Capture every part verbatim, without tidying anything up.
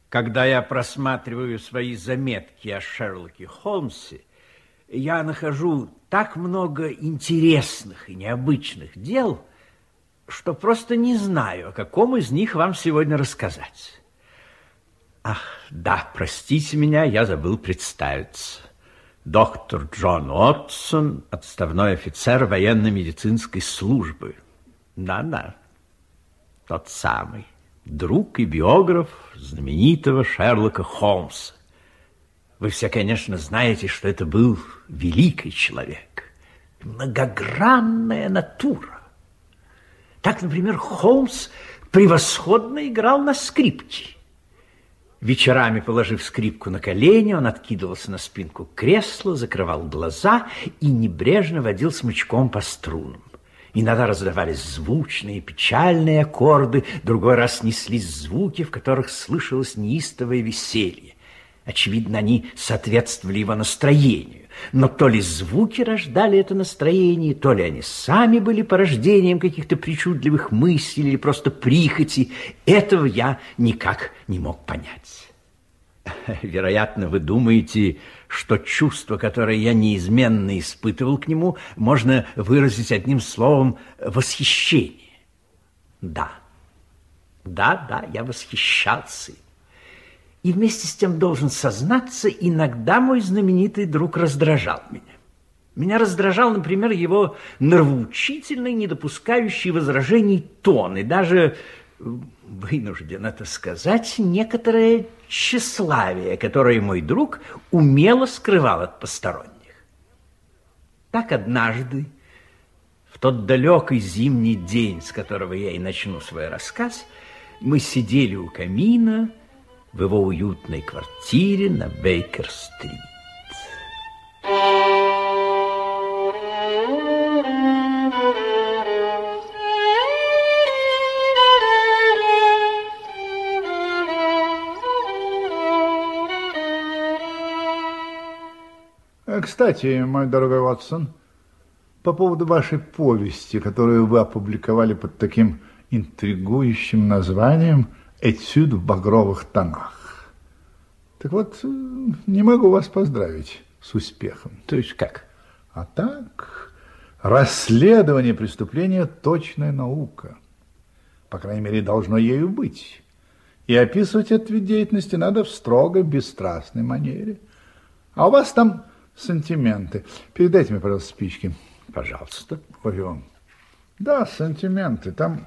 Когда я просматриваю свои заметки о Шерлоке Холмсе, я нахожу так много интересных и необычных дел, что просто не знаю, о каком из них вам сегодня рассказать. Ах, да, простите меня, я забыл представиться. Доктор Джон Уотсон, отставной офицер военно-медицинской службы. Да-да, тот самый. Друг и биограф знаменитого Шерлока Холмса. Вы все, конечно, знаете, что это был великий человек, многогранная натура. Так, например, Холмс превосходно играл на скрипке. Вечерами, положив скрипку на колени, он откидывался на спинку кресла, закрывал глаза и небрежно водил смычком по струнам. Иногда раздавались звучные, печальные аккорды, другой раз неслись звуки, в которых слышалось неистовое веселье. Очевидно, они соответствовали его настроению, но то ли звуки рождали это настроение, то ли они сами были порождением каких-то причудливых мыслей или просто прихоти, этого я никак не мог понять. Вероятно, вы думаете, что чувство, которое я неизменно испытывал к нему, можно выразить одним словом восхищение. Да, да, да, я восхищался им. И вместе с тем должен сознаться, иногда мой знаменитый друг раздражал меня. Меня раздражал, например, его нравоучительный, не допускающий возражений тон, и даже, вынужден это сказать, некоторое тщеславие, которое мой друг умело скрывал от посторонних. Так однажды, в тот далекий зимний день, с которого я и начну свой рассказ, мы сидели у камина в его уютной квартире на Бейкер-стрит. Кстати, мой дорогой Ватсон, по поводу вашей повести, которую вы опубликовали под таким интригующим названием «Этюд в багровых тонах». Так вот, не могу вас поздравить с успехом. То есть как? А так, расследование преступления – точная наука. По крайней мере, должно ею быть. И описывать этот вид деятельности надо в строго бесстрастной манере. А у вас там сантименты. Передайте мне, пожалуйста, спички. Пожалуйста. Ой, да, сантименты. Там...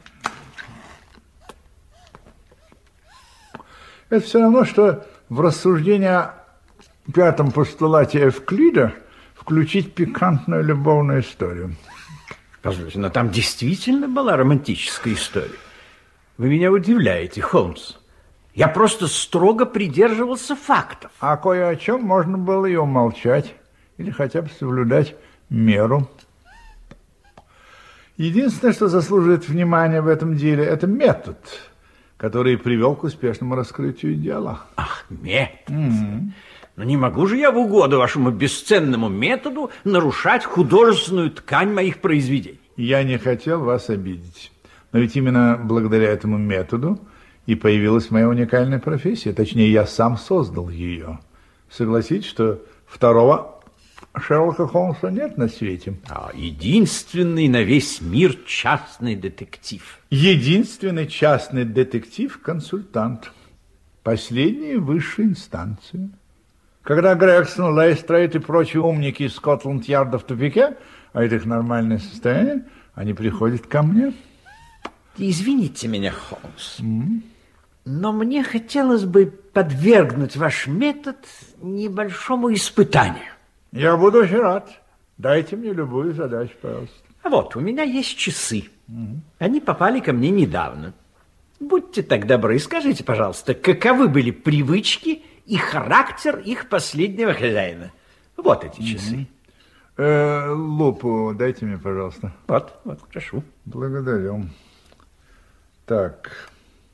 Это все равно, что в рассуждение о пятом постулате Эвклида включить пикантную любовную историю. Позвольте, но там действительно была романтическая история. Вы меня удивляете, Холмс. Я просто строго придерживался фактов. А кое о чем можно было и умолчать, или хотя бы соблюдать меру. Единственное, что заслуживает внимания в этом деле, это метод, который привел к успешному раскрытию дела. Ах, метод. Mm-hmm. Но не могу же я в угоду вашему бесценному методу нарушать художественную ткань моих произведений. Я не хотел вас обидеть. Но ведь именно благодаря этому методу и появилась моя уникальная профессия. Точнее, я сам создал ее. Согласитесь, что второго Шерлока Холмса нет на свете. А единственный на весь мир частный детектив. Единственный частный детектив-консультант. Последняя высшая инстанция. Когда Грегсон, Лейстрейд и прочие умники из Скотланд-Ярда в тупике, а это их нормальное состояние, они приходят ко мне. Извините меня, Холмс, Mm-hmm. но мне хотелось бы подвергнуть ваш метод небольшому испытанию. Я буду очень рад. Дайте мне любую задачу, пожалуйста. А вот, у меня есть часы. Mm-hmm. Они попали ко мне недавно. Будьте так добры, скажите, пожалуйста, каковы были привычки и характер их последнего хозяина? Вот эти часы. Mm-hmm. э, лупу дайте мне, пожалуйста. Вот, вот, прошу. Благодарю. Так.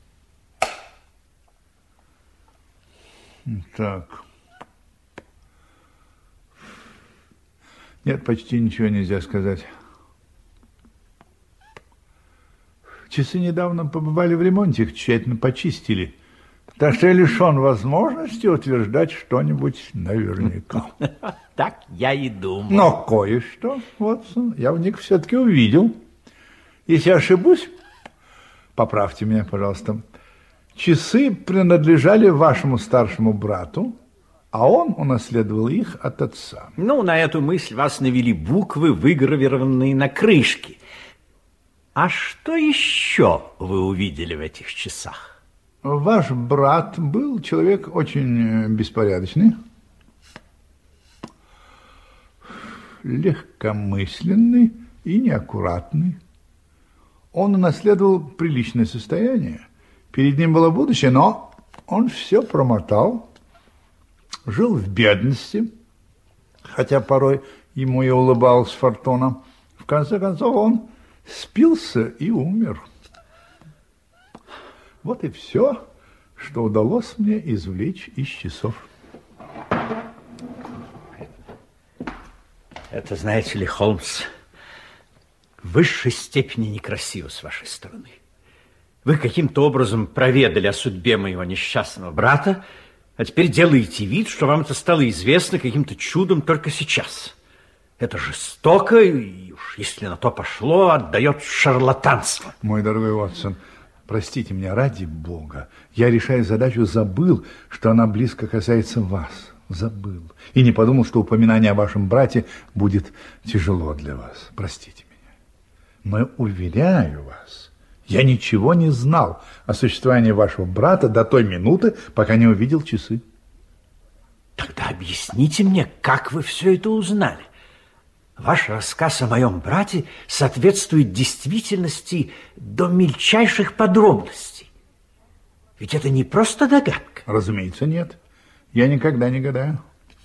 Так. Нет, почти ничего нельзя сказать. Часы недавно побывали в ремонте, их тщательно почистили. Так что я лишен возможности утверждать что-нибудь наверняка. Так я и думал. Но кое-что, Вотсон, я в них все-таки увидел. Если ошибусь, поправьте меня, пожалуйста. Часы принадлежали вашему старшему брату, а он унаследовал их от отца. Ну, на эту мысль вас навели буквы, выгравированные на крышке. А что еще вы увидели в этих часах? Ваш брат был человек очень беспорядочный, легкомысленный и неаккуратный. Он унаследовал приличное состояние. Перед ним было будущее, но он все промотал, жил в бедности, хотя порой ему и улыбалась фортуна. В конце концов, он спился и умер. Вот и все, что удалось мне извлечь из часов. Это, знаете ли, Холмс, в высшей степени некрасиво с вашей стороны. Вы каким-то образом проведали о судьбе моего несчастного брата, а теперь делаете вид, что вам это стало известно каким-то чудом только сейчас. Это жестоко, и уж если на то пошло, отдает шарлатанство. Мой дорогой Вотсон, простите меня, ради Бога. Я, решая задачу, забыл, что она близко касается вас. Забыл. И не подумал, что упоминание о вашем брате будет тяжело для вас. Простите меня. Но уверяю вас, я ничего не знал о существовании вашего брата до той минуты, пока не увидел часы. Тогда объясните мне, как вы все это узнали. Ваш рассказ о моем брате соответствует действительности до мельчайших подробностей. Ведь это не просто догадка. Разумеется, нет. Я никогда не гадаю.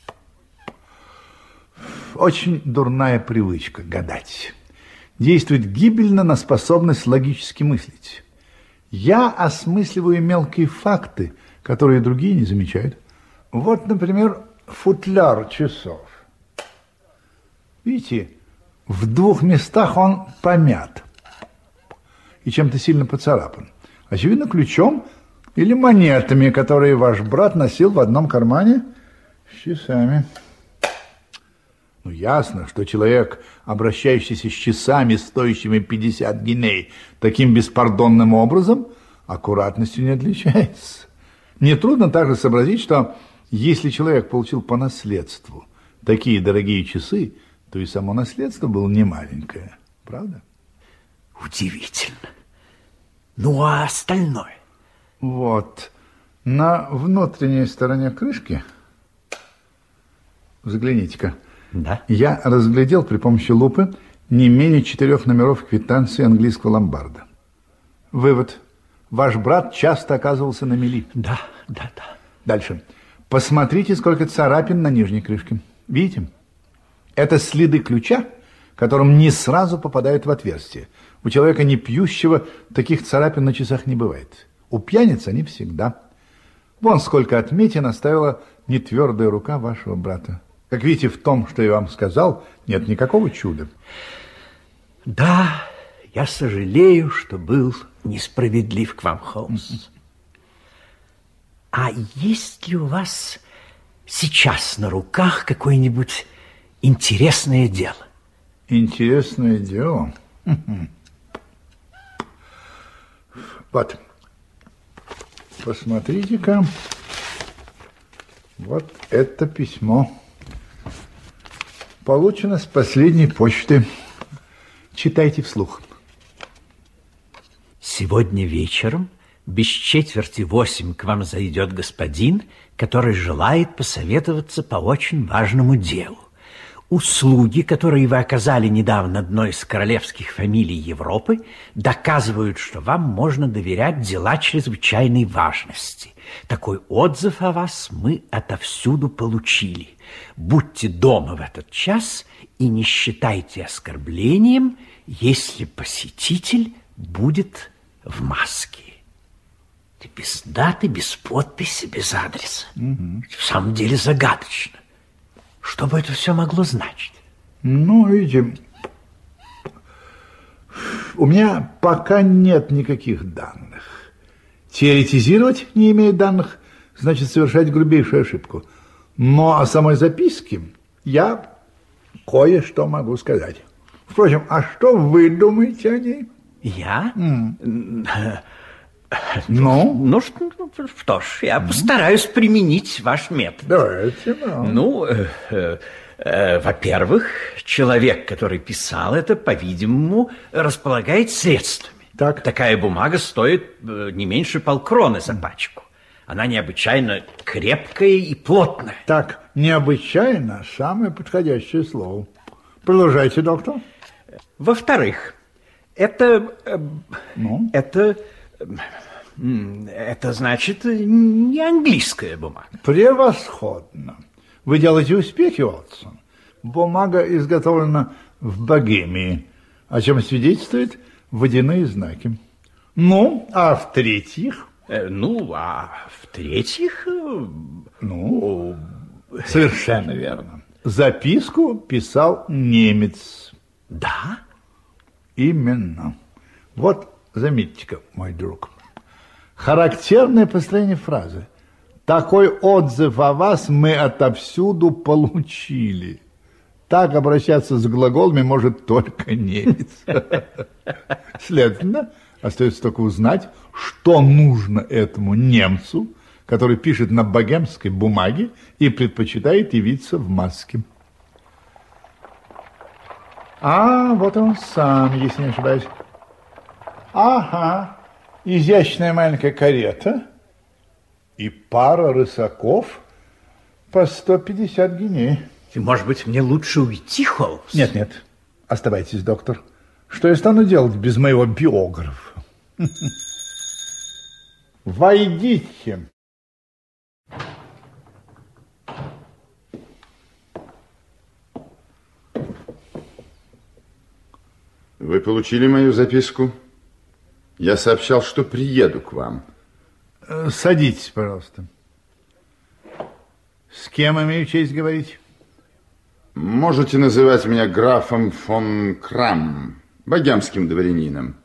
Очень дурная привычка гадать. Действует гибельно на способность логически мыслить. Я осмысливаю мелкие факты, которые другие не замечают. Вот, например, футляр часов. Видите, в двух местах он помят и чем-то сильно поцарапан. Очевидно, ключом или монетами, которые ваш брат носил в одном кармане с часами. Ну, ясно, что человек, обращающийся с часами, стоящими пятьдесят гиней, таким беспардонным образом, аккуратностью не отличается. Нетрудно также сообразить, что если человек получил по наследству такие дорогие часы, то и само наследство было немаленькое. Правда? Удивительно. Ну, а остальное? Вот. На внутренней стороне крышки, взгляните-ка, да? Я разглядел при помощи лупы не менее четырех номеров квитанции английского ломбарда. Вывод. Ваш брат часто оказывался на мели. Да, да, да. Дальше. Посмотрите, сколько царапин на нижней крышке. Видите? Это следы ключа, которым не сразу попадают в отверстие. У человека не пьющего таких царапин на часах не бывает. У пьяниц они всегда. Вон сколько отметин оставила нетвердая рука вашего брата. Как видите, в том, что я вам сказал, нет никакого чуда. Да, я сожалею, что был несправедлив к вам, Холмс. А есть ли у вас сейчас на руках какое-нибудь интересное дело? Интересное дело? Вот. Посмотрите-ка. Вот это письмо. Получено с последней почты. Читайте вслух. Сегодня вечером без четверти восемь к вам зайдет господин, который желает посоветоваться по очень важному делу. Услуги, которые вы оказали недавно одной из королевских фамилий Европы, доказывают, что вам можно доверять дела чрезвычайной важности. Такой отзыв о вас мы отовсюду получили. Будьте дома в этот час и не считайте оскорблением, если посетитель будет в маске. Без даты, без подписи, без адреса. Угу. В самом деле загадочно. Что бы это все могло значить? Ну, видите, у меня пока нет никаких данных. Теоретизировать, не имея данных, значит совершать грубейшую ошибку. Но о самой записке я кое-что могу сказать. Впрочем, а что вы думаете о ней? Я? Mm. Ну? Ну, что, что ж, я mm. постараюсь применить ваш метод. Давайте, да. Ну, э, э, э, во-первых, человек, который писал это, по-видимому, располагает средствами. Так. Такая бумага стоит э, не меньше полкроны за пачку. Она необычайно крепкая и плотная. Так, необычайно – самое подходящее слово. Продолжайте, доктор. Во-вторых, это, ну? это, это значит не английская бумага. Превосходно. Вы делаете успехи, Уотсон. Бумага изготовлена в Богемии, о чем свидетельствуют водяные знаки. Ну, а в-третьих? Ну, а в-третьих... Ну, совершенно верно. Записку писал немец. Да? Именно. Вот, заметьте-ка, мой друг. Характерное построение фразы. Такой отзыв о вас мы отовсюду получили. Так обращаться с глаголами может только немец. Следовательно, остается только узнать, что нужно этому немцу, который пишет на богемской бумаге и предпочитает явиться в маске. А, вот он сам, если не ошибаюсь. Ага, изящная маленькая карета и пара рысаков по сто пятьдесят гиней. Может быть, мне лучше уйти, Холмс? Нет, нет, оставайтесь, доктор. Что я стану делать без моего биографа? Войдите. Вы получили мою записку? Я сообщал, что приеду к вам. Садитесь, пожалуйста. С кем имею честь говорить? Можете называть меня графом фон Крам, богемским дворянином.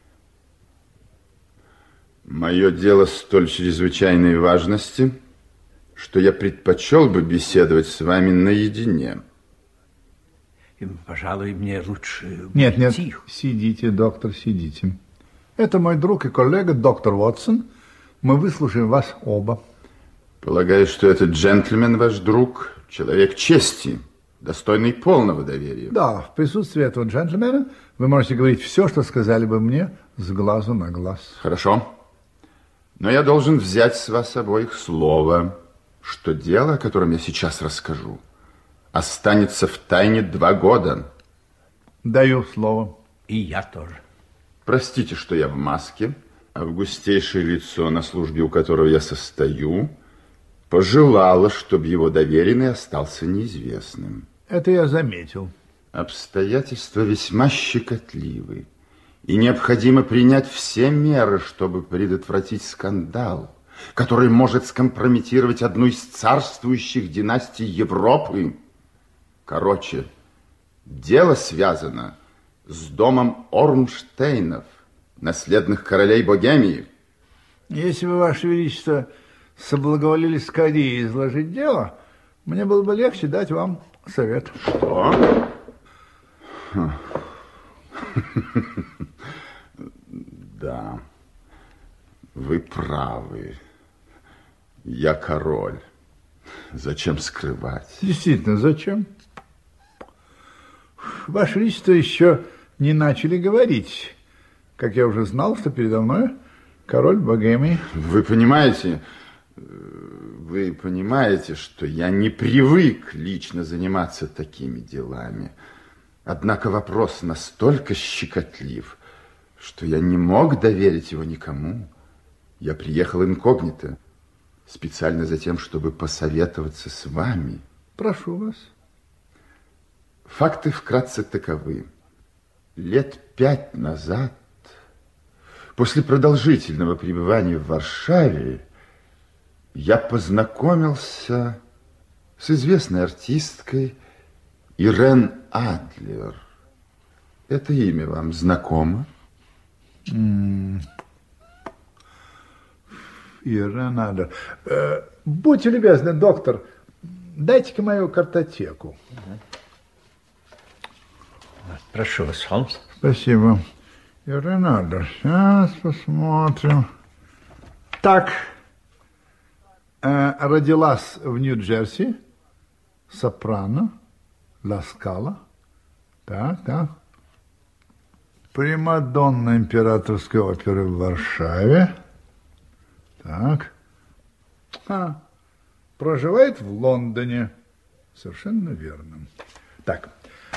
Мое дело столь чрезвычайной важности, что я предпочел бы беседовать с вами наедине. Пожалуй, мне лучше... Нет, нет, тихо. Сидите, доктор, сидите. Это мой друг и коллега, доктор Уотсон. Мы выслушаем вас оба. Полагаю, что этот джентльмен ваш друг, человек чести, достойный полного доверия. Да, в присутствии этого джентльмена вы можете говорить все, что сказали бы мне с глазу на глаз. Хорошо. Но я должен взять с вас обоих слово, что дело, о котором я сейчас расскажу, останется в тайне два года. Даю слово. И я тоже. Простите, что я в маске. Августейшее лицо, на службе у которого я состою, пожелало, чтобы его доверенный остался неизвестным. Это я заметил. Обстоятельства весьма щекотливы, и необходимо принять все меры, чтобы предотвратить скандал, который может скомпрометировать одну из царствующих династий Европы. Короче, дело связано с домом Орнштейнов, наследных королей Богемии. Если бы, Ваше Величество, соблаговолили скорее изложить дело, мне было бы легче дать вам совет. Что? Да, вы правы. Я король. Зачем скрывать? Действительно, зачем? Ваше Величество еще не начали говорить, как я уже знал, что передо мной король Богемии. Вы понимаете, вы понимаете, что я не привык лично заниматься такими делами. Однако вопрос настолько щекотлив, что я не мог доверить его никому. Я приехал инкогнито, специально за тем, чтобы посоветоваться с вами. Прошу вас. Факты вкратце таковы. Лет пять назад, после продолжительного пребывания в Варшаве, я познакомился с известной артисткой Ирен Адлер. Это имя вам знакомо? Mm. Ирен Адлер. Э, будьте любезны, доктор, дайте-ка мою картотеку. Прошу вас, Холмс. Спасибо. Ирен Адлер, сейчас посмотрим. Так, э, родилась в Нью-Джерси, сопрано, Ла Скала. Так, так. Примадонна императорской оперы в Варшаве. Так. А, проживает в Лондоне. Совершенно верно. Так.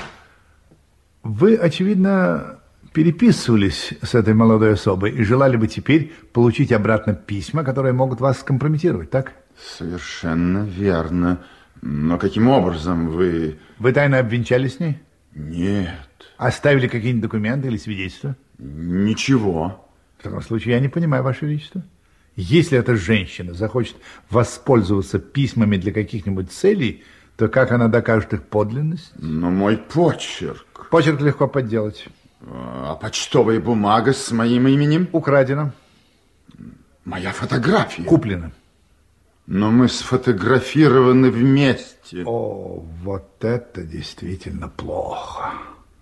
Вы, очевидно, переписывались с этой молодой особой и желали бы теперь получить обратно письма, которые могут вас скомпрометировать, так? Совершенно верно. Но каким образом вы... Вы тайно обвенчались с ней? Нет. Оставили какие-нибудь документы или свидетельства? Ничего. В таком случае я не понимаю, Ваше Величество. Если эта женщина захочет воспользоваться письмами для каких-нибудь целей, то как она докажет их подлинность? Но мой почерк... Почерк легко подделать. А почтовая бумага с моим именем? Украдена. Моя фотография? Куплена. Но мы сфотографированы вместе. О, вот это действительно плохо.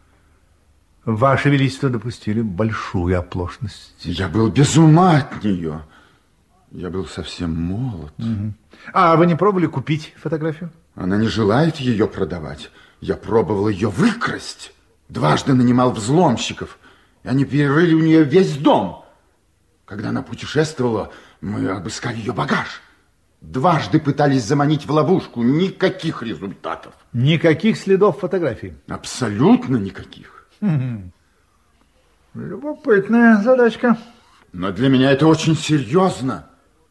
Ваше Величество допустили большую оплошность. Я был без ума от нее. Я был совсем молод. Угу. А вы не пробовали купить фотографию? Она не желает ее продавать. Я пробовал ее выкрасть. Дважды нанимал взломщиков. И они перерыли у нее весь дом. Когда она путешествовала, мы обыскали ее багаж. Дважды пытались заманить в ловушку. Никаких результатов. Никаких следов фотографий? Абсолютно никаких. Угу. Любопытная задачка. Но для меня это очень серьезно.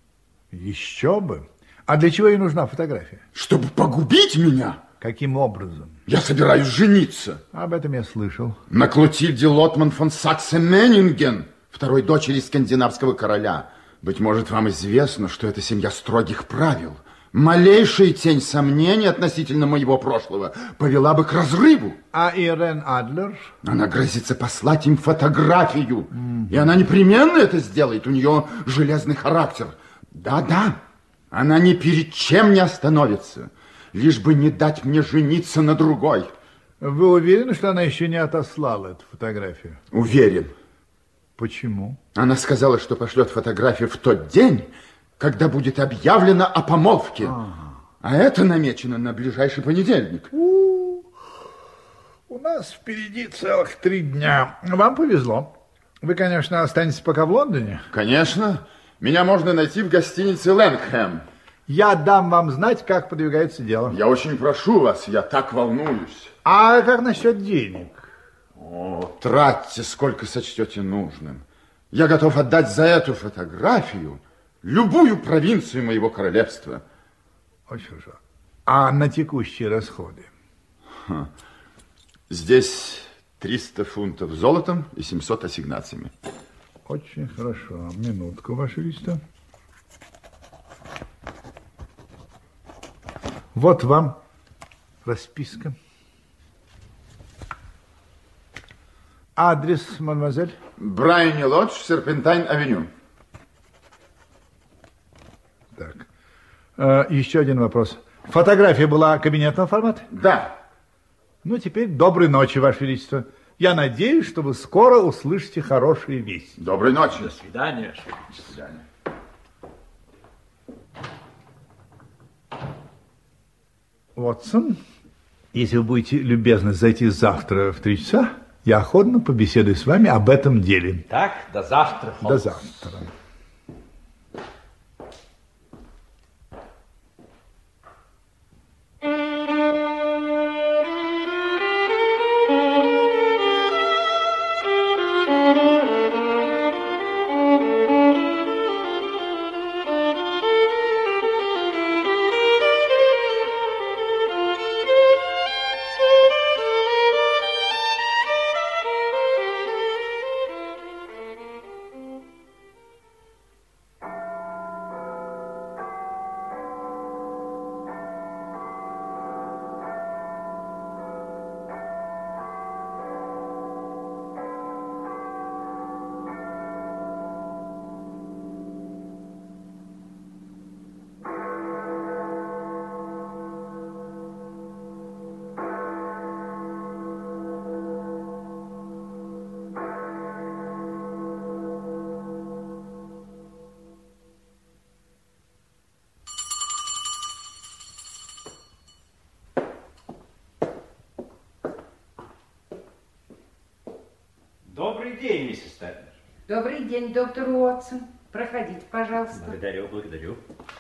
Еще бы. А для чего ей нужна фотография? Чтобы погубить меня. Каким образом? Я собираюсь жениться. Об этом я слышал. На Клотильде Лотман фон Саксе-Меннинген, второй дочери скандинавского короля. Быть может, вам известно, что это семья строгих правил. Малейшая тень сомнений относительно моего прошлого повела бы к разрыву. А Ирен Адлер? Она грозится послать им фотографию. Mm-hmm. И она непременно это сделает. У нее железный характер. Да-да, она ни перед чем не остановится, лишь бы не дать мне жениться на другой. Вы уверены, что она еще не отослала эту фотографию? Уверен. Почему? Она сказала, что пошлет фотографию в тот день, когда будет объявлено о помолвке. Ага. А это намечено на ближайший понедельник. У, у нас впереди целых три дня. Вам повезло. Вы, конечно, останетесь пока в Лондоне. Конечно. Меня можно найти в гостинице Лэнгхэм. Я дам вам знать, как подвигается дело. Я очень прошу вас, я так волнуюсь. А как насчет денег? О, тратьте, сколько сочтете нужным. Я готов отдать за эту фотографию любую провинцию моего королевства. Очень хорошо. А на текущие расходы? Ха. Здесь триста фунтов золотом и семьсот ассигнациями. Очень хорошо. Минутку, Ваше Величество. Вот вам расписка. Адрес, мадемуазель? Брайани Лодж, Серпентайн-авеню. Так. Э, еще один вопрос. Фотография была кабинетного формата? Да. Ну, теперь доброй ночи, Ваше Величество. Я надеюсь, что вы скоро услышите хорошие вести. Доброй ночи. До свидания. До свидания. Вотсон, если вы будете любезны зайти завтра в три часа, я охотно побеседую с вами об этом деле. Так, до завтра. До завтра. день, миссис Тернер. Добрый день, доктор Уотсон. Проходите, пожалуйста. Благодарю, благодарю.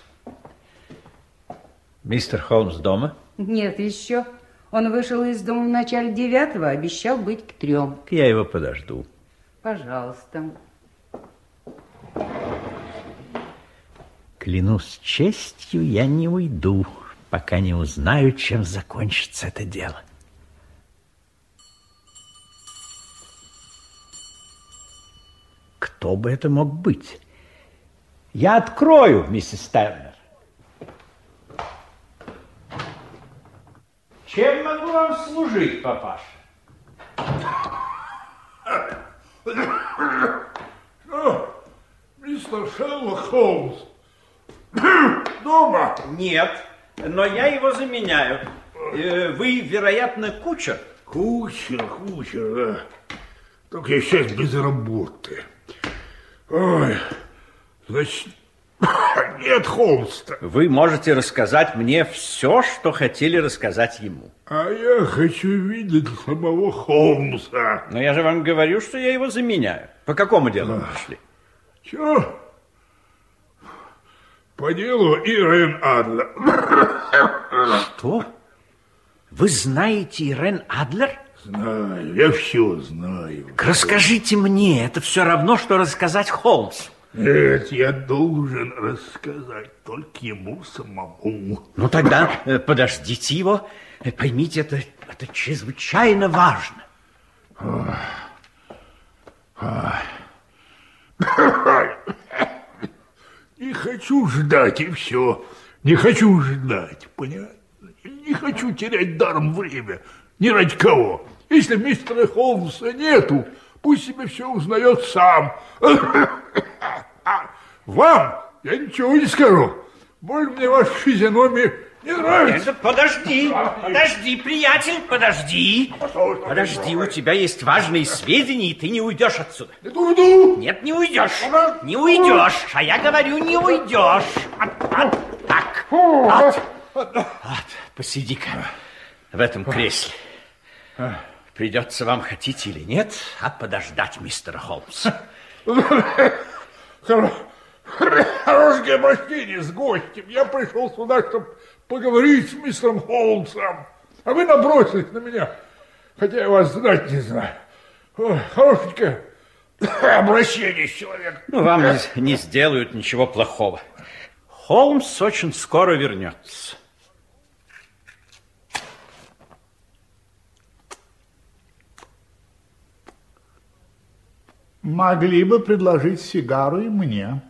Мистер Холмс дома? Нет, еще. Он вышел из дома в начале девятого, обещал быть к трем. Я его подожду. Пожалуйста. Клянусь честью, я не уйду, пока не узнаю, чем закончится это дело. Кто бы это мог быть? Я открою, миссис Тернер. Чем могу вам служить, папаша? Что, мистер Шерлок Холмс дома? Нет, но я его заменяю. Вы, вероятно, кучер? Кучер, кучер, да. Только я сейчас без работы. Ой, значит, нет Холмса. Вы можете рассказать мне все, что хотели рассказать ему. А я хочу видеть самого Холмса. Но я же вам говорю, что я его заменяю. По какому делу вы пришли? Чего? По делу Ирен Адлер. Что? Вы знаете Ирен Адлер? Знаю, я все знаю. Расскажите мне, это все равно, что рассказать Холмсу. Нет, я должен рассказать только ему самому. Ну тогда э, подождите его. Э, Поймите, это, это чрезвычайно важно. Не хочу ждать, и все. Не хочу ждать, понятно? Не хочу терять даром время. Ни ради кого. Если мистера Холмса нету, пусть себе все узнает сам. Вам я ничего не скажу. Больно мне ваша физиономия не нравится. Это подожди, подожди, приятель, подожди. Подожди, у тебя есть важные сведения, и ты не уйдешь отсюда. Уйду. Нет, не уйдешь. Не уйдешь. А я говорю, не уйдешь. Вот, вот, так. Вот. Вот, посиди-ка в этом кресле. Придется вам, хотите или нет, а подождать мистера Холмса. Хорошее обращение с гостем. Я пришел сюда, чтобы поговорить с мистером Холмсом. А вы набросились на меня, хотя я вас знать не знаю. Хорошенькое обращение с человеком. Ну, вам не, не сделают ничего плохого. Холмс очень скоро вернется. Могли бы предложить сигару и мне.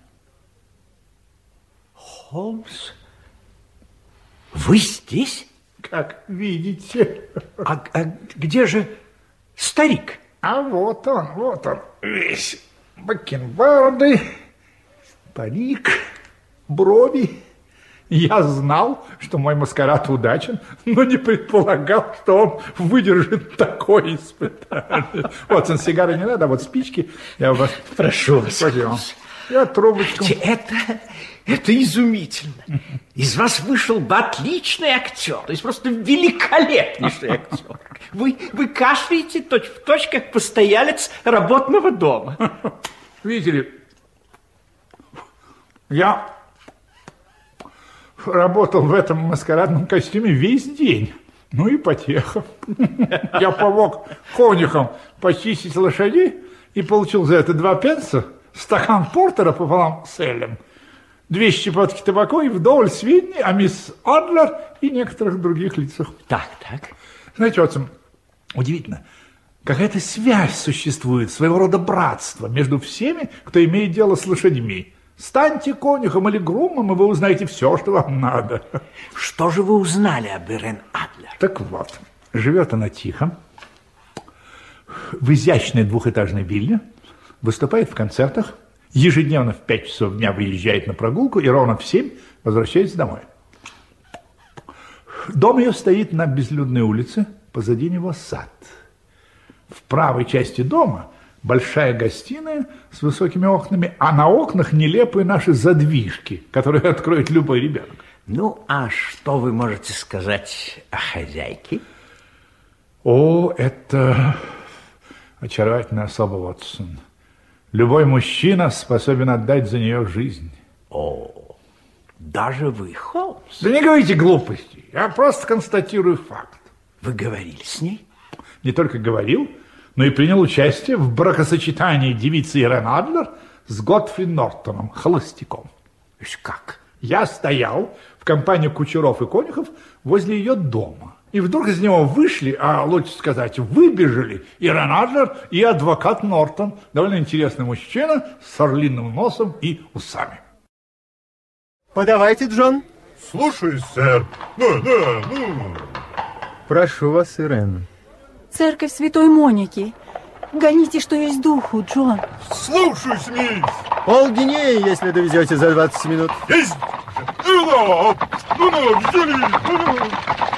Холмс, вы здесь? Как видите. А, а где же старик? А вот он, вот он, весь бакенбарды, парик, брови. Я знал, что мой маскарад удачен, но не предполагал, что он выдержит такое испытание. Вот, сигары не надо, а вот спички. Я вас прошу вас. Пойдем. Я трубочку. Это, это изумительно. Из вас вышел бы отличный актер, то есть просто великолепнейший актер. Вы, вы кашляете точь-в-точь, как постоялец работного дома. Видите ли, я работал в этом маскарадном костюме весь день. Ну и потеха. Я помог конюхам почистить лошадей и получил за это два пенса, стакан портера пополам с элем, две щепотки табаку и вдоволь сведений о мисс Адлер и некоторых других лицах. Так, так. Знаете, Уотсон, удивительно, какая-то связь существует, своего рода братство между всеми, кто имеет дело с лошадьми. Станьте конюхом или грумом, и вы узнаете все, что вам надо. Что же вы узнали об Ирен Адлер? Так вот, живет она тихо, в изящной двухэтажной вилле, выступает в концертах, ежедневно в пять часов дня выезжает на прогулку и ровно в семь возвращается домой. Дом ее стоит на безлюдной улице, позади него сад. В правой части дома большая гостиная с высокими окнами, а на окнах нелепые наши задвижки, которые откроет любой ребенок. Ну, а что вы можете сказать о хозяйке? О, это Очаровательная особа, Вотсон. Любой мужчина способен отдать за нее жизнь. О, даже вы, Холмс? Да не говорите глупости, я просто констатирую факт. Вы говорили с ней? Не только говорил, но и принял участие в бракосочетании девицы Ирен Адлер с Готфри Нортоном, холостяком. То есть как? Я стоял в компании Кучеров и Конюхов возле ее дома. И вдруг из него вышли, а лучше сказать, выбежали Ирен Адлер и адвокат Нортон. Довольно интересный мужчина с орлиным носом и усами. Подавайте, Джон. Слушаюсь, сэр. Да, да, ну. Прошу вас, Ирен. Церковь Святой Моники. Гоните, что есть духу, Джон. Слушаюсь, мисс. Полгинеи, если довезете за двадцать минут. Есть. Ну, ну, ну, взяли. Ну, ну.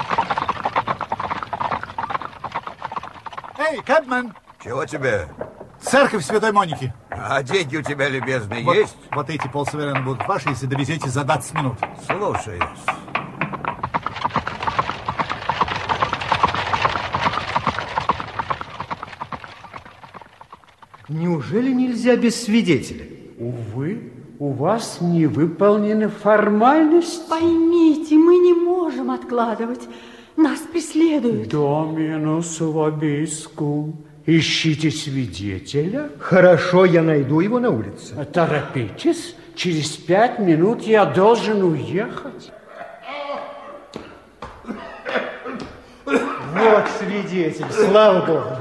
Эй, Кэбмен! Чего тебе? Церковь Святой Моники. А деньги у тебя, любезный, Вот, есть? вот эти полсуверена будут ваши, если довезете за двадцать минут. Слушаюсь. Неужели нельзя без свидетеля? Увы, у вас не выполнены формальности. Поймите, мы не можем откладывать. Нас преследуют. Доминус вобискум. Ищите свидетеля. Хорошо, я найду его на улице. Торопитесь, через пять минут я должен уехать. Вот свидетель, слава Богу.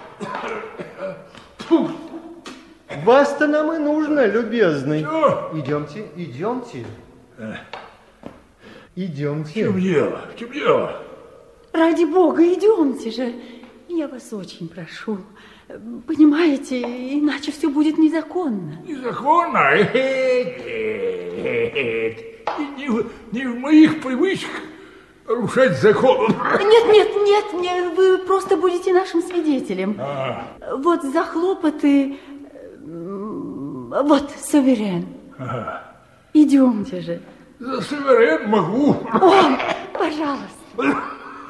Вас-то нам и нужно, любезный. Что? Идемте, идемте. Идемте. В чем дело? В чем дело? Ради Бога, идемте же. Я вас очень прошу. Понимаете, иначе все будет незаконно. Незаконно? Нет, не в, не в моих привычках нарушать закон. Нет, нет, нет, нет, вы просто будете нашим свидетелем. А. Вот за хлопоты... Вот, суверен. Ага. Идемте же. За суверен могу. О, пожалуйста.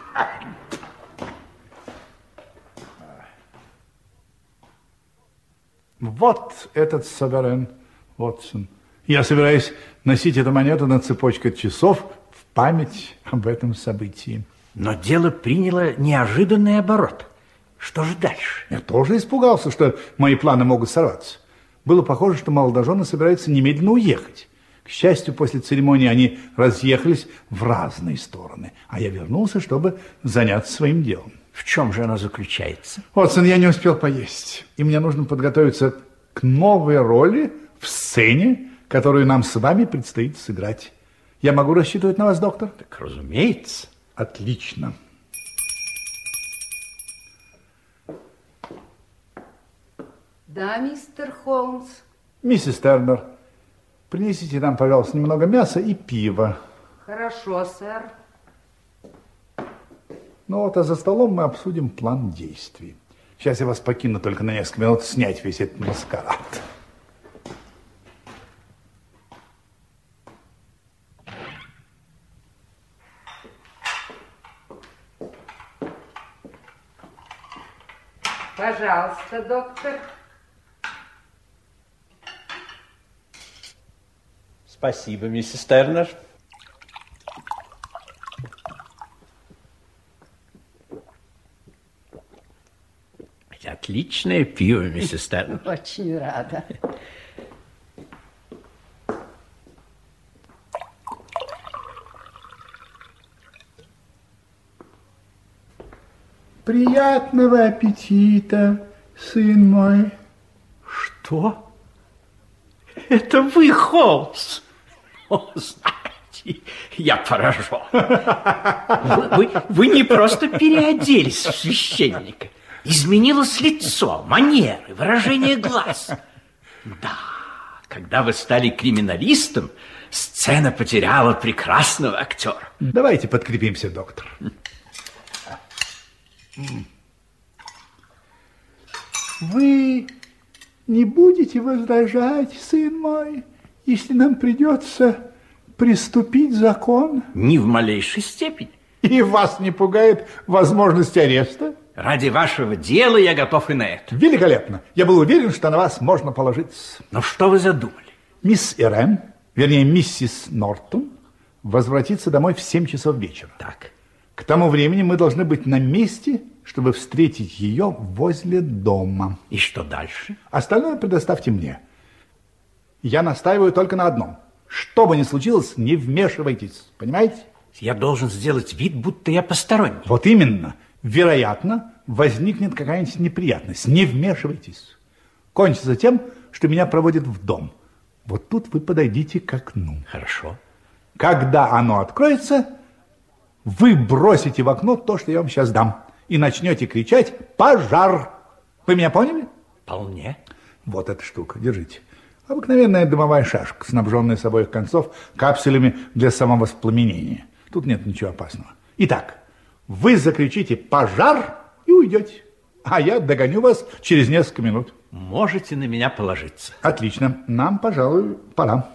Вот этот суверен, Вотсон. Я собираюсь носить эту монету на цепочке часов в память об этом событии. Но дело приняло неожиданный оборот. Что же дальше? Я тоже испугался, что мои планы могут сорваться. Было похоже, что молодожены собираются немедленно уехать. К счастью, после церемонии они разъехались в разные стороны, а я вернулся, чтобы заняться своим делом. В чем же оно заключается? Вотсон, я не успел поесть, и мне нужно подготовиться к новой роли в сцене, которую нам с вами предстоит сыграть. Я могу рассчитывать на вас, доктор? Так, разумеется. Отлично. Да, мистер Холмс. Миссис Тернер, принесите нам, пожалуйста, немного мяса и пива. Хорошо, сэр. Ну вот, а за столом мы обсудим план действий. Сейчас я вас покину только на несколько минут снять весь этот маскарад. Пожалуйста, доктор. Спасибо, миссис Тернер. Отличное пиво, миссис Тернер. Очень рада. Приятного аппетита, сын мой. Что? Это вы, Холмс? О, знаете, я поражен. Вы, вы, вы не просто переоделись в священника. Изменилось лицо, манеры, выражение глаз. Да, когда вы стали криминалистом, сцена потеряла прекрасного актера. Давайте подкрепимся, доктор. Вы не будете возражать, сын мой, если нам придется приступить закон? Ни в малейшей степени. И вас не пугает возможность ареста? Ради вашего дела я готов и на это. Великолепно. Я был уверен, что на вас можно положиться. Но что вы задумали? Мисс Ирен, вернее, миссис Нортон, возвратится домой в семь часов вечера. Так. К тому времени мы должны быть на месте, чтобы встретить ее возле дома. И что дальше? Остальное предоставьте мне. Я настаиваю только на одном. Что бы ни случилось, не вмешивайтесь. Понимаете? Я должен сделать вид, будто я посторонний. Вот именно. Вероятно, возникнет какая-нибудь неприятность. Не вмешивайтесь. Кончится тем, что меня проводят в дом. Вот тут вы подойдите к окну. Хорошо. Когда оно откроется, вы бросите в окно то, что я вам сейчас дам, и начнете кричать «Пожар!». Вы меня поняли? Вполне. Вот эта штука, держите. Обыкновенная дымовая шашка, снабженная с обоих концов капсулями для самовоспламенения. Тут нет ничего опасного. Итак, вы закричите «Пожар!» и уйдете. А я догоню вас через несколько минут. Можете на меня положиться. Отлично. Нам, пожалуй, пора.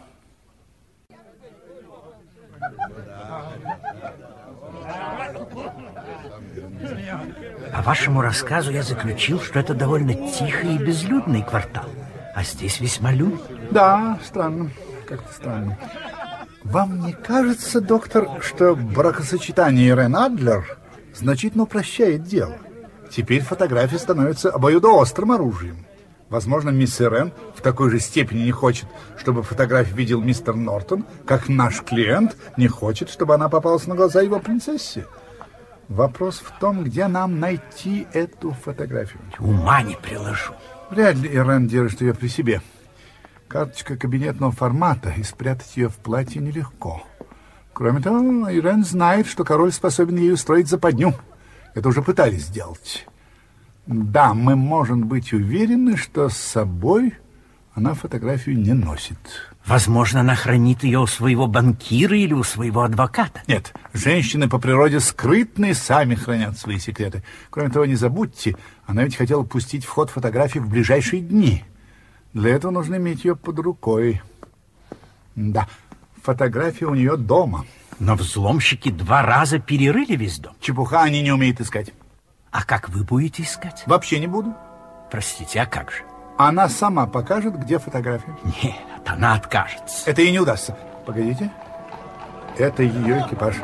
По вашему рассказу я заключил, что это довольно тихий и безлюдный квартал. А здесь весьма людно. Да, странно. Как-то странно. Вам не кажется, доктор, что бракосочетание Ирен Адлер значительно упрощает дело? Теперь фотография становится обоюдоострым оружием. Возможно, мисс Ирен в такой же степени не хочет, чтобы фотографию видел мистер Нортон, как наш клиент не хочет, чтобы она попалась на глаза его принцессе. Вопрос в том, где нам найти эту фотографию. Ума не приложу. Вряд ли Ирен держит ее при себе. Карточка кабинетного формата, и спрятать ее в платье нелегко. Кроме того, Ирен знает, что король способен ей устроить западню. Это уже пытались сделать. Да, мы можем быть уверены, что с собой она фотографию не носит. Возможно, она хранит ее у своего банкира или у своего адвоката. Нет, женщины по природе скрытные, сами хранят свои секреты. Кроме того, не забудьте, она ведь хотела пустить в ход фотографии в ближайшие дни. Для этого нужно иметь ее под рукой. Да, фотография у нее дома. Но взломщики два раза перерыли весь дом. Чепуха, они не умеют искать. А как вы будете искать? Вообще не буду. Простите, а как же? Она сама покажет, где фотография. Нет, она откажется. Это ей не удастся. Погодите. Это ее экипаж.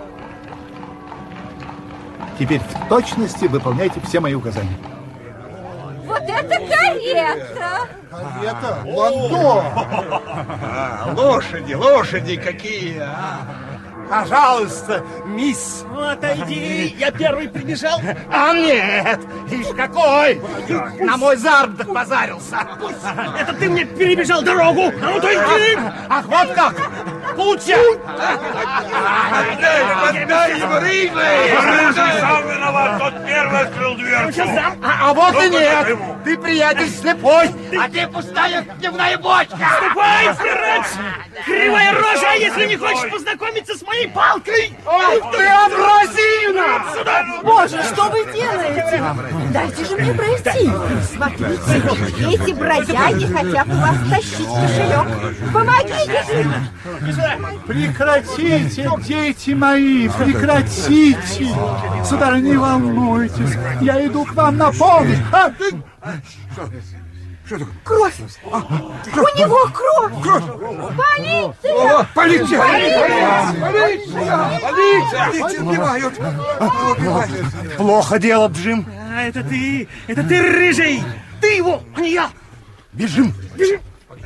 Теперь в точности выполняйте все мои указания. Вот это карета! Карета? Ландо! А, лошади, лошади какие! А? Пожалуйста, мисс. Отойди, я первый прибежал. А нет, ишь какой! На мой заработок позарился. Это ты мне перебежал дорогу. А ну отойди! Ах, вот как! Получай! Отдай, отдай его, рыжий! Рыжий сам виноват, тот первый открыл дверцу. А, а вот и нет! Ты, приятель, слепой, а ты пустая пивная бочка! Ступай, срач! Кривая рожа, если не хочешь познакомиться с моей палкой! Ах ты, абразина! Боже, что вы делаете? Дайте же мне пройти. Смотрите, эти бродяги хотят у вас тащить кошелек. Помогите же! Прекратите, дети мои, прекратите! Сударыня, не волнуйтесь, я иду к вам на помощь. А, ты... Кровь! У него кровь! Кровь! Полиция! Полиция! Полиция! Полиция! Убивают! Убивают! Плохо дело, Джим. А, это ты, это ты, рыжий! Ты его, а не я! Бежим! Бежим!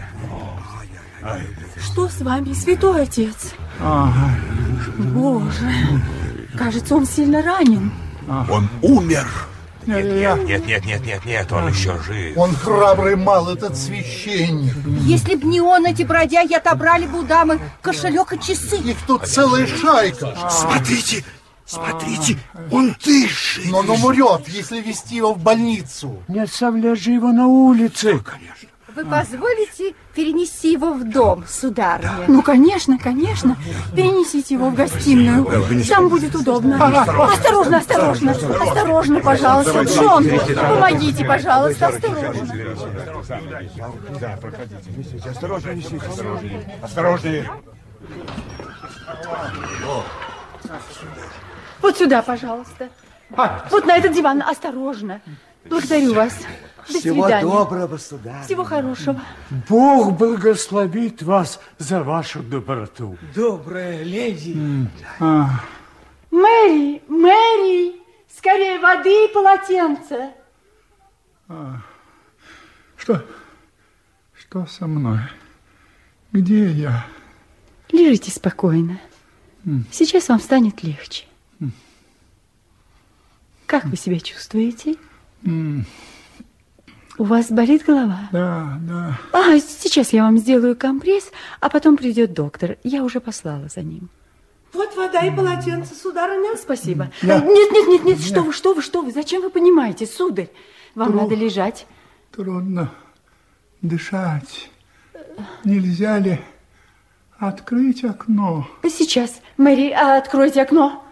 Что с вами, святой отец? Ага. Боже, кажется, он сильно ранен. Он умер. Нет, нет, нет, нет, нет, нет, он еще жив. Он храбрый мал, этот священник. Если б не он, эти бродяги отобрали бы у дамы кошелек и часы. Их тут целая шайка. Смотрите, смотрите, он дышит. Но он умрет, если везти его в больницу. Не оставляй же его на улице. Конечно. Вы позволите перенести его в дом, сударыня? Ну, конечно, конечно. Перенесите его в гостиную. Там будет удобно. Осторожно, осторожно. Осторожно, пожалуйста. Джон, помогите, пожалуйста. Осторожно. Да, проходите. Осторожнее, несите. Осторожнее. Осторожнее. Вот сюда, пожалуйста. А, вот на этот диван, осторожно. Благодарю вас. До Всего свидания. доброго, сударь. Всего хорошего. Бог благословит вас за вашу доброту. Добрая леди. М, а. Мэри, Мэри, скорее воды и полотенце. А, что? Что со мной? Где я? Лежите спокойно. М. Сейчас вам станет легче. М. Как вы себя чувствуете? М. У вас болит голова? Да, да. А, сейчас я вам сделаю компресс, а потом придет доктор. Я уже послала за ним. Вот вода и полотенце, сударыня. Спасибо. Я... Нет, нет, нет, нет, что вы, что вы, что вы, зачем вы понимаете, сударь? Вам Тру... надо лежать. Трудно дышать. Нельзя ли открыть окно? Сейчас, Мэри, откройте окно.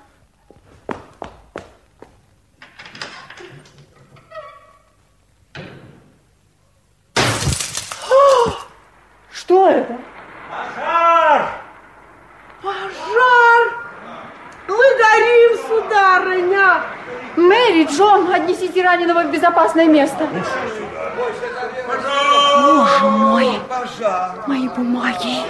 Что это? Пожар! Пожар! Мы горим, сударыня! Мэри, Джон, отнесите раненого в безопасное место. Боже мой! Мои бумаги.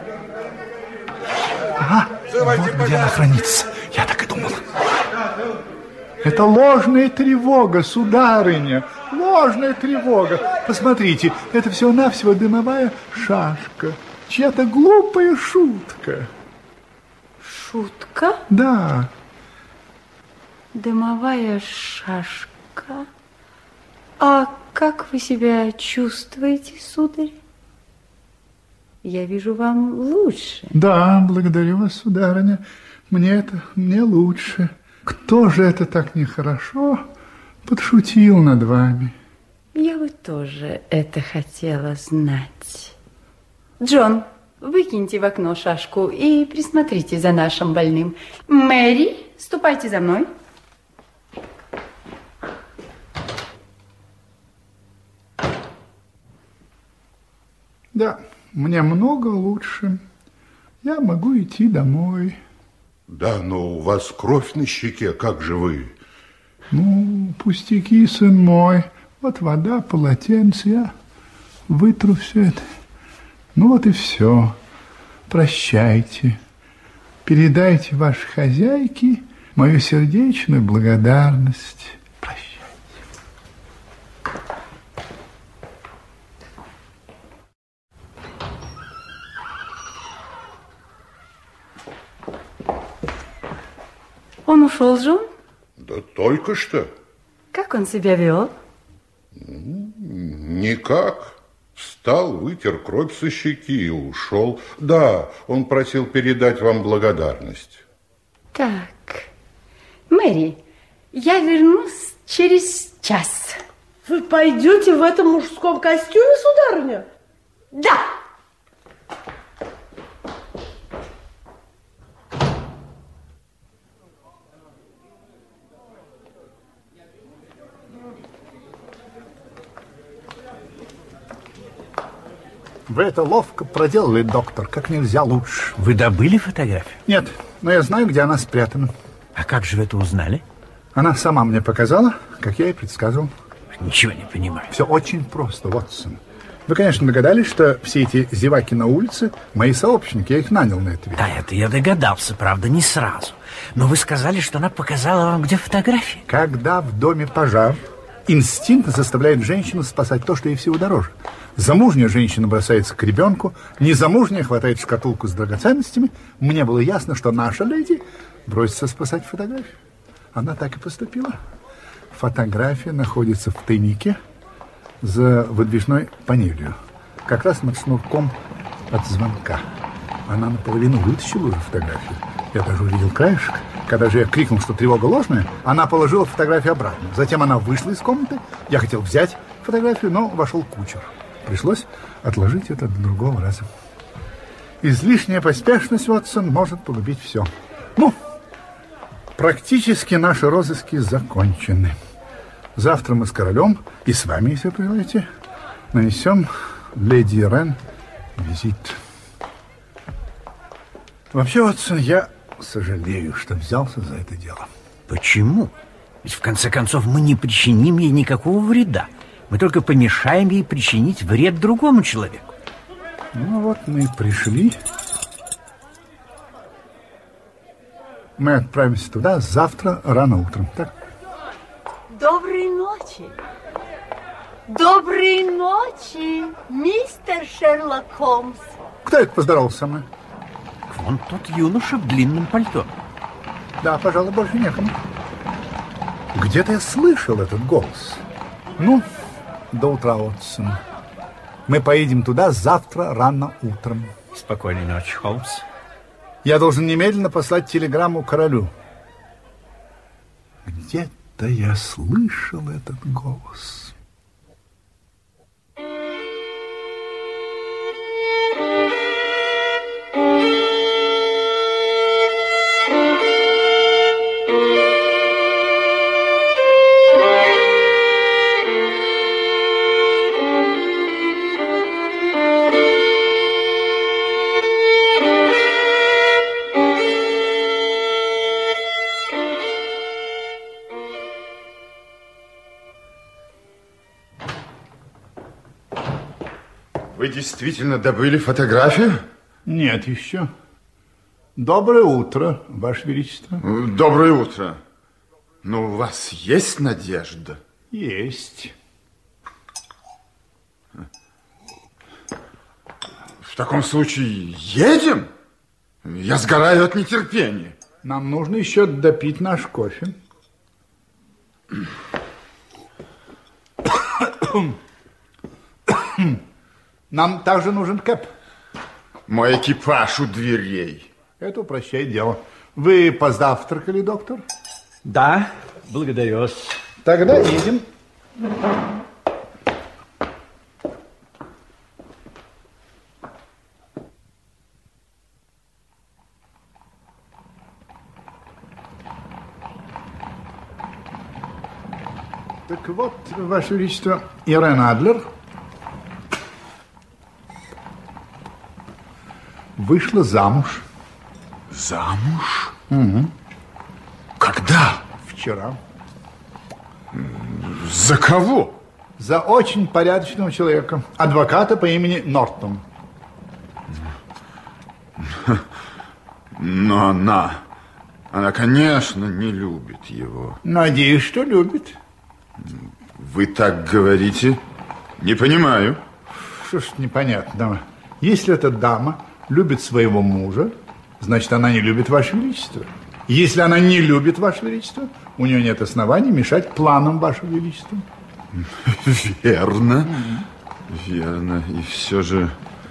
Ага, вот где она хранится. Я так и думал. Это ложная тревога, сударыня. Ложная тревога. Посмотрите, это всего-навсего дымовая шашка. Чья-то глупая шутка. Шутка? Да. Дымовая шашка. А как вы себя чувствуете, сударь? Я вижу, вам лучше. Да, благодарю вас, сударыня. Мне это, мне лучше. Кто же это так нехорошо подшутил над вами? Я бы тоже это хотела знать. Джон, выкиньте в окно шашку и присмотрите за нашим больным. Мэри, ступайте за мной. Да, мне много лучше. Я могу идти домой. Да, но у вас кровь на щеке, как же вы? Ну, пустяки, сын мой. Вот вода, полотенце, я вытру все это. Ну вот и все. Прощайте. Передайте вашей хозяйке мою сердечную благодарность. Прощайте. Он ушел, Джон? Да только что. Как он себя вел? Никак. Встал, вытер кровь со щеки и ушел. Да, он просил передать вам благодарность. Так, Мэри, я вернусь через час. Вы пойдете в этом мужском костюме, сударыня? Да. Вы это ловко проделали, доктор, как нельзя лучше. Вы добыли фотографию? Нет, но я знаю, где она спрятана. А как же вы это узнали? Она сама мне показала, как я и предсказывал. Ничего не понимаю. Все очень просто, Вотсон. Вы, конечно, догадались, что все эти зеваки на улице мои сообщники, я их нанял на это. Да, это я догадался, правда, не сразу. Но вы сказали, что она показала вам, где фотографии. Когда в доме пожар, инстинкт заставляет женщину спасать то, что ей всего дороже. Замужняя женщина бросается к ребенку, незамужняя хватает шкатулку с драгоценностями. Мне было ясно, что наша леди бросится спасать фотографию. Она так и поступила. Фотография находится в тайнике за выдвижной панелью, как раз над шнурком от звонка. Она наполовину вытащила уже фотографию. Я даже увидел краешек. Когда же я крикнул, что тревога ложная, она положила фотографию обратно. Затем она вышла из комнаты. Я хотел взять фотографию, но вошел кучер. Пришлось отложить это до другого раза. Излишняя поспешность, Вотсон, может погубить все. Ну, практически наши розыски закончены. Завтра мы с королем и с вами, если пожелаете, нанесем леди Рен визит. Вообще, Вотсон, я сожалею, что взялся за это дело. Почему? Ведь в конце концов мы не причиним ей никакого вреда. Мы только помешаем ей причинить вред другому человеку. Ну вот мы и пришли. Мы отправимся туда завтра рано утром. Так? Доброй ночи. Доброй ночи, мистер Шерлок Холмс. Кто это поздоровался со мной? Вон тот юноша в длинном пальто. Да, пожалуй, больше некому. Где-то я слышал этот голос. Ну, до утра, Уотсон. Мы поедем туда завтра рано утром. Спокойной ночи, Холмс. Я должен немедленно послать телеграмму королю. Где-то я слышал этот голос. Вы действительно добыли фотографию? Нет, еще. Доброе утро, Ваше Величество. Доброе утро. Но у вас есть надежда? Есть. В таком случае едем? Я сгораю от нетерпения. Нам нужно еще допить наш кофе. Нам также нужен кэп. Мой экипаж у дверей. Это упрощает дело. Вы позавтракали, доктор? Да, благодарю вас. Тогда едем. Так вот, Ваше Величество, Ирен Адлер вышла замуж. Замуж? Угу. Когда? Вчера. За кого? За очень порядочного человека. Адвоката по имени Нортон. Но она... Она, конечно, не любит его. Надеюсь, что любит. Вы так говорите? Не понимаю. Что ж непонятного? Если эта дама любит своего мужа, значит, она не любит Ваше Величество. Если она не любит Ваше Величество, у нее нет оснований мешать планам Вашего Величества. Верно. Верно. И все же...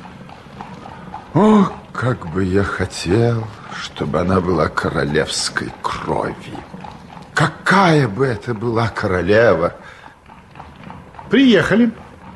О, как бы я хотел, чтобы она была королевской крови. Какая бы это была королева. Приехали.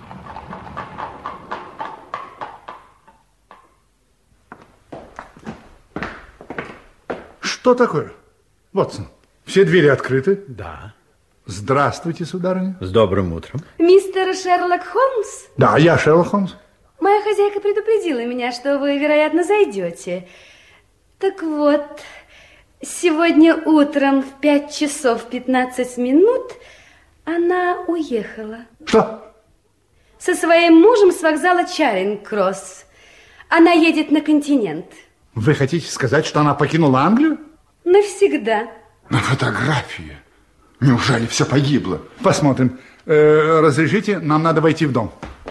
Что такое? Вотсон, все двери открыты? Да. Здравствуйте, сударыня. С добрым утром. Мистер Шерлок Холмс? Да, я Шерлок Холмс. Моя хозяйка предупредила меня, что вы, вероятно, зайдете. Так вот, сегодня утром в пять часов пятнадцать минут она уехала. Что? Со своим мужем с вокзала Чаринг-Кросс. Она едет на континент. Вы хотите сказать, что она покинула Англию? Навсегда. На фотографии. Неужели все погибло? Посмотрим. Э, разрешите, нам надо войти в дом.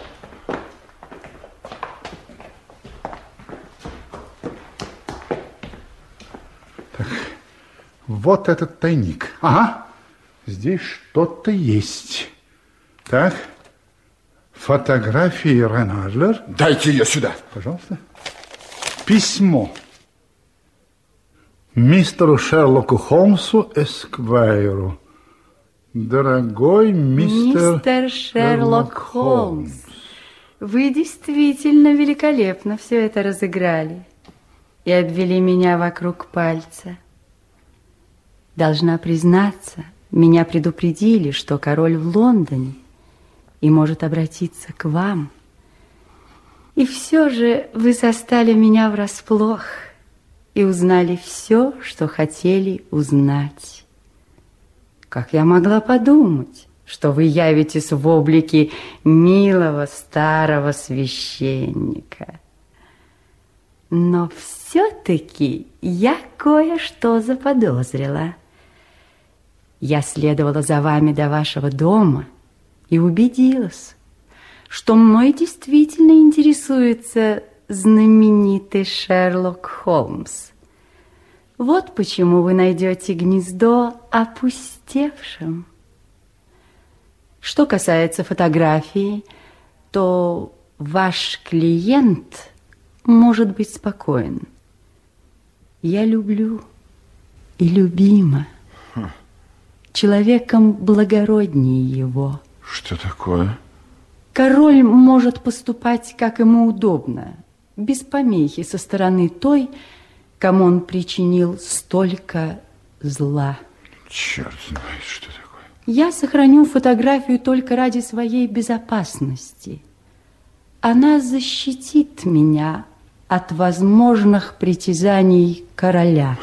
Так, вот этот тайник. Ага, здесь что-то есть. Так, фотографии Ирен Адлер. Дайте ее сюда. Пожалуйста. Письмо. Мистеру Шерлоку Холмсу, эсквайру. Дорогой мистер, мистер Шерлок Холмс, вы действительно великолепно все это разыграли и обвели меня вокруг пальца. Должна признаться, меня предупредили, что король в Лондоне и может обратиться к вам. И все же вы застали меня врасплох и узнали все, что хотели узнать. Как я могла подумать, что вы явитесь в облике милого старого священника. Но все-таки я кое-что заподозрила. Я следовала за вами до вашего дома и убедилась, что мной действительно интересуется знаменитый Шерлок Холмс. Вот почему вы найдете гнездо опустевшим. Что касается фотографии, то ваш клиент может быть спокоен. Я люблю и любима. Хм. Человеком благороднее его. Что такое? Король может поступать, как ему удобно, без помехи со стороны той, кому он причинил столько зла. Черт знает, что такое. Я сохраню фотографию только ради своей безопасности. Она защитит меня от возможных притязаний короля.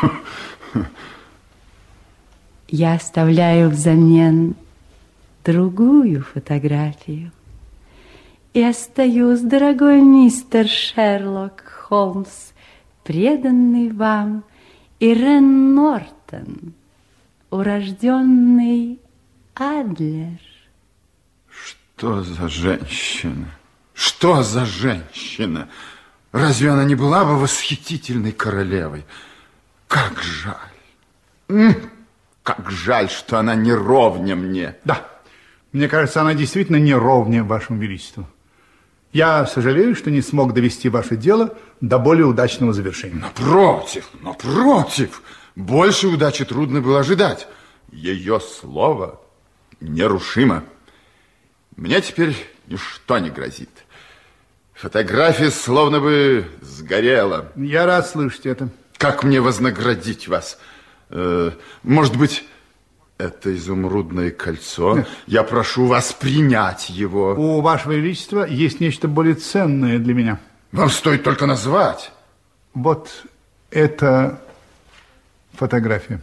Я оставляю взамен другую фотографию. И остаюсь, дорогой мистер Шерлок Холмс, преданный вам Ирен Нортон, урожденный Адлер. Что за женщина? Что за женщина? Разве она не была бы восхитительной королевой? Как жаль. Как жаль, что она не ровня мне. Да, мне кажется, она действительно не ровня вашему величеству. Я сожалею, что не смог довести ваше дело до более удачного завершения. Напротив, напротив. Больше удачи трудно было ожидать. Ее слово нерушимо. Мне теперь ничто не грозит. Фотография словно бы сгорела. Я рад слышать это. Как мне вознаградить вас? Может быть, это изумрудное кольцо? Нет. Я прошу вас принять его. У вашего величества есть нечто более ценное для меня. Вам стоит только назвать. Вот это фотография.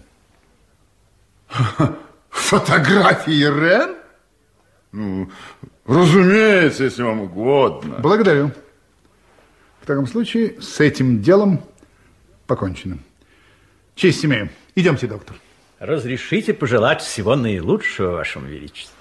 Фотографии Ирен? Ну, разумеется, если вам угодно. Благодарю. В таком случае с этим делом покончено. Честь имею. Идемте, доктор. Разрешите пожелать всего наилучшего вашему величеству.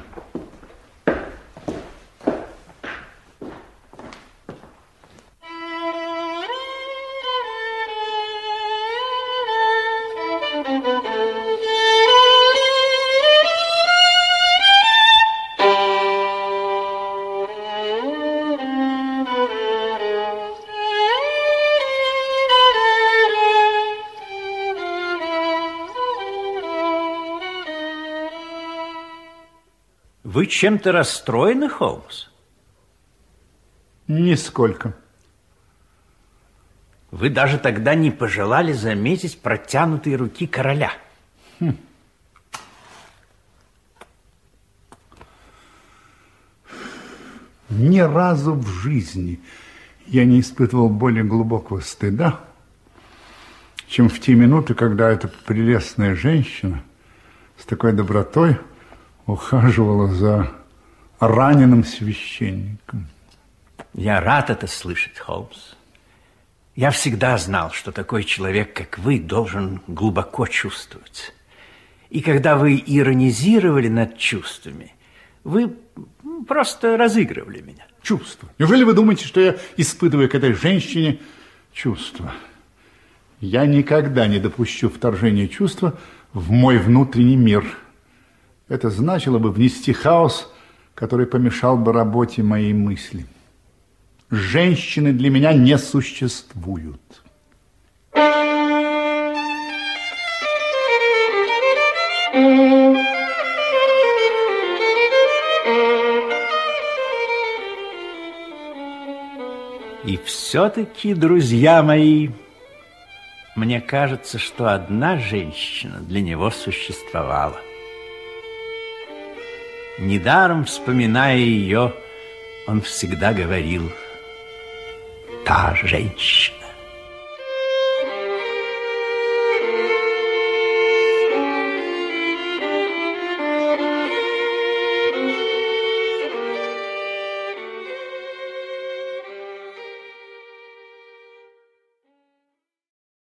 Вы чем-то расстроены, Холмс? Нисколько. Вы даже тогда не пожелали заметить протянутые руки короля. Хм. Ни разу в жизни я не испытывал более глубокого стыда, чем в те минуты, когда эта прелестная женщина с такой добротой ухаживала за раненым священником. Я рад это слышать, Холмс. Я всегда знал, что такой человек, как вы, должен глубоко чувствовать. И когда вы иронизировали над чувствами, вы просто разыгрывали меня. Чувства? Неужели вы думаете, что я испытываю к этой женщине чувства? Я никогда не допущу вторжения чувства в мой внутренний мир. Это значило бы внести хаос, который помешал бы работе моей мысли. Женщины для меня не существуют. И все-таки, друзья мои, мне кажется, что одна женщина для него существовала. Недаром, вспоминая ее, он всегда говорил: «Та женщина».